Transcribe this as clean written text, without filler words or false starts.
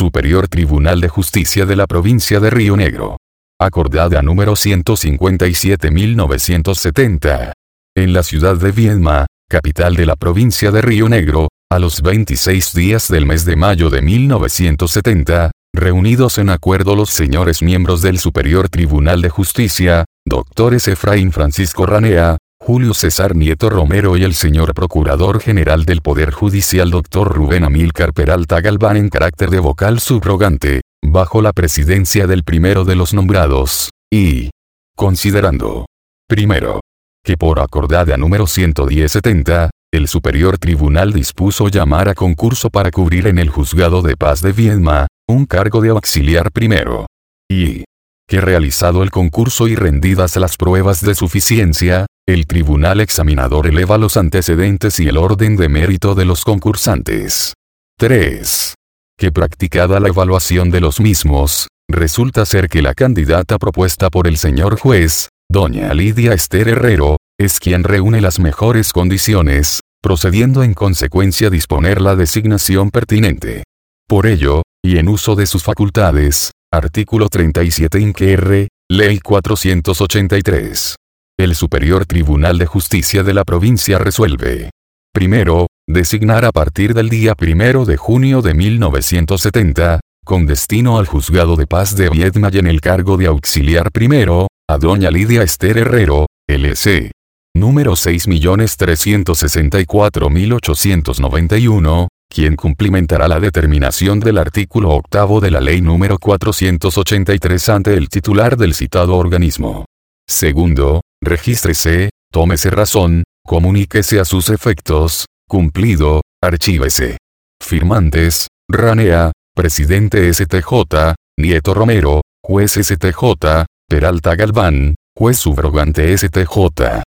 Superior Tribunal de Justicia de la Provincia de Río Negro. Acordada número 157-1970. En la ciudad de Viedma, capital de la provincia de Río Negro, a los 26 días del mes de mayo de 1970, reunidos en acuerdo los señores miembros del Superior Tribunal de Justicia, doctores Efraín Francisco Ranea, Julio César Nieto Romero y el señor Procurador General del Poder Judicial Dr. Rubén Amílcar Peralta Galván en carácter de vocal subrogante, bajo la presidencia del primero de los nombrados, y considerando, primero, que por acordada número 110-70, el Superior Tribunal dispuso llamar a concurso para cubrir en el Juzgado de Paz de Viedma, un cargo de auxiliar primero. Y que realizado el concurso y rendidas las pruebas de suficiencia, el tribunal examinador eleva los antecedentes y el orden de mérito de los concursantes. 3. Que practicada la evaluación de los mismos, resulta ser que la candidata propuesta por el señor juez, doña Lidia Esther Herrero, es quien reúne las mejores condiciones, procediendo en consecuencia a disponer la designación pertinente. Por ello, y en uso de sus facultades, artículo 37 inq.r., Ley 483. El Superior Tribunal de Justicia de la provincia resuelve. Primero, designar a partir del día 1 de junio de 1970, con destino al Juzgado de Paz de Viedma y en el cargo de auxiliar primero, a doña Lidia Esther Herrero, L.C. número 6.364.891, quien cumplimentará la determinación del artículo 8 de la Ley número 483 ante el titular del citado organismo. Segundo, regístrese, tómese razón, comuníquese a sus efectos, cumplido, archívese. Firmantes, Ranea, Presidente STJ, Nieto Romero, Juez STJ, Peralta Galván, Juez subrogante STJ.